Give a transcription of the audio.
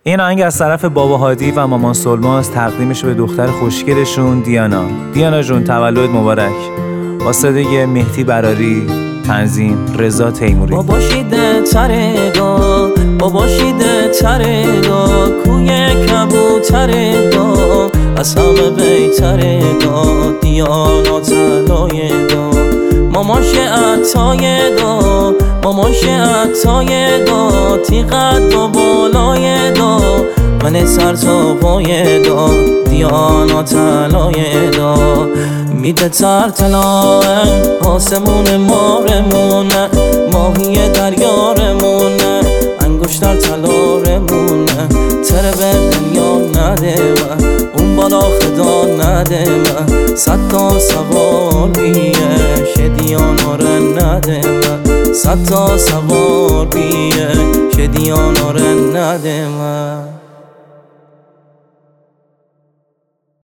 این آهنگ از طرف بابا هادی و مامان سلماس تقدیمش به دختر خوشگلشون دیانا. دیانا جون تولد مبارک. با صدای مهدی براری، تنظیم رضا تیموری. بابا شیده ترگا، بابا شیده ترگا، کوی کبوترگا، از همه بیترگا، دیانا تلایگا، ماماش عطایگا، ماماش عطایگا، تیغت و بالایگا، من سر تا پایگا، دیانا تلایگا، میده تر طلاه آسمون مارمونه، ماهی دریارمونه، انگشتر تلارمونه، تره به دنیا نده من، اون بالا خدا نده من، 100 تا سوار بیه شدیانا رو نده من، 100 تا سوار بیه شدیانا رو نده من.